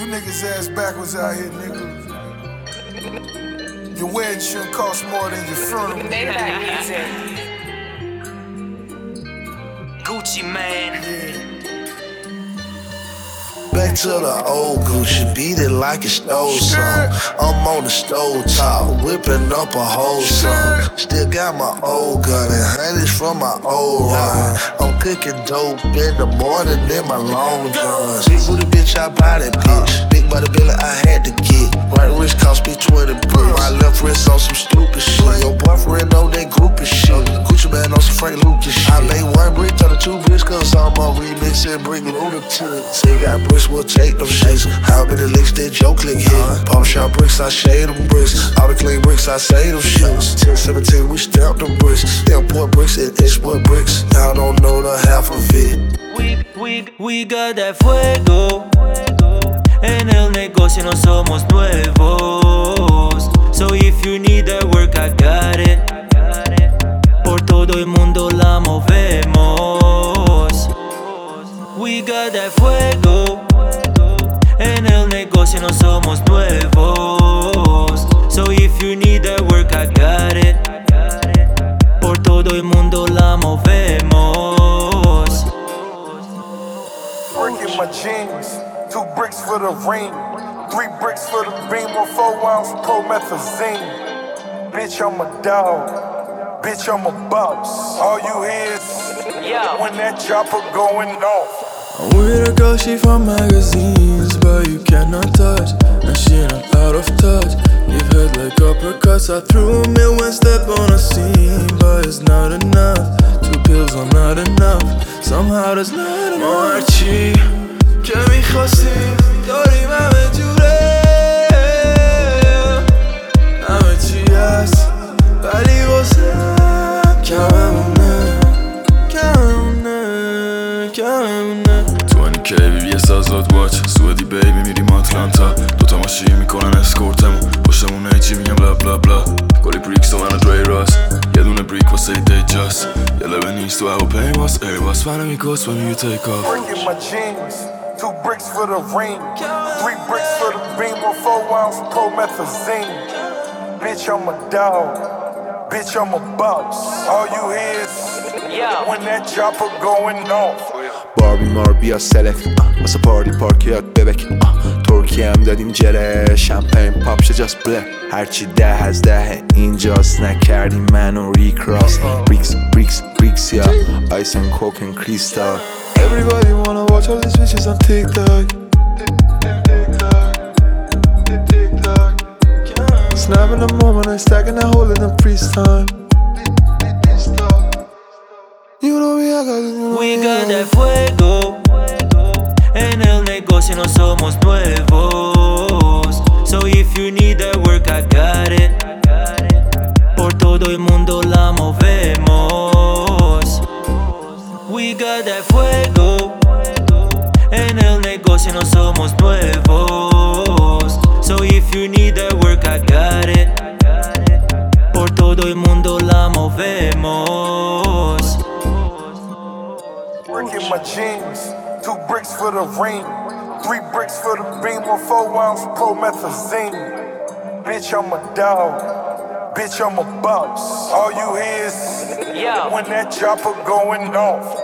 You niggas ass backwards out here, nigga. Your wedding shouldn't cost more than your funeral. Maybach music. Gucci Mane. Yeah. Back to the old Gucci, beat it like it stole some. I'm on the stove top, whipping up a whole song. Still got my old gun and honeys from my old run. I'm cooking dope in the morning in my long guns. Big booty bitch, I buy that bitch. Big body billy, I had to get. Right wrist cost me 20 bricks. My left wrist on some stupid shit. Your boyfriend on that groupie shit. Gucci man on some Frank Lucas shit. I made one brick, turn to two bricks, cause I'm on remix and bring lunatics. They got bricks, we'll take them shits. How many licks did Joe click hit? Pump shot bricks, I shade them bricks. All the clean bricks, I say them shits. 10-17, we stamped them bricks. Import bricks and export bricks. Y'all don't know the half of it. We got that fuego. En el negocio no somos nuevos. So if you need that work, I got it. Por todo el mundo la movemos. We got that fuego. En el negocio no somos nuevos. So if you need that work, I got it. Por todo el mundo la movemos. Work in my jeans. 2 bricks for the ring, 3 bricks for the beam, or 4 ounce promethazine. Bitch, I'm a dog. Bitch, I'm a boss. All you hear is when that chopper going off. I'm with a girl, she from magazines, but you cannot touch, and she not out of touch. Give head like uppercuts, I threw a mill one step on a scene, but it's not enough. 2 pills are not enough, somehow there's not enough. هرچی که میخواستیم داریم همه جوره، همه چی هست ولی واسه کممونه 20k یه سازاد واچ سوئدی بیبی میریم آتلانتا. دوتا ماشین میکنن اسکورتمو پشتمون هیچی میگم بلا بلا بلا. کلی بریکس و من و دری راس یه دونه بریک واسه دی جاست. یه لبه نیست و هواپیماست ایرباس منو میکس when you take off. Work in my jeans. 2 bricks for the ring, 3 bricks for the beam, or 4 ounce promethazine. Bitch, I'm a dog. Bitch, I'm a boss. All you hear is when that chopper going off. Barbie Marbia select واسه پارتی پارکیات ببک ترکی هم دادیم جره شمپین پاپ شه جاست بله هرچی 10 از 10 اینجاست نکردیم منو ریکراس بریکس بریکس بریکس یا آیس and coke and crystal. Everybody wanna watch all these bitches on TikTok. Snapping the moment and stacking that hole in the freeze time. You know me, I got it. We got that fuego. En el negocio no somos nuevos. So if you need that work, I got it. Por todo el mundo la movemos. We got that fuego. En el negocio no somos nuevos. So if you need that work, I got it. Por todo el mundo la movemos. Work in my jeans. 2 bricks for the ring, 3 bricks for the beam, or 4 ounce promethazine. Bitch, I'm a dog. Bitch, I'm a boss. All you hear is when that chopper going off.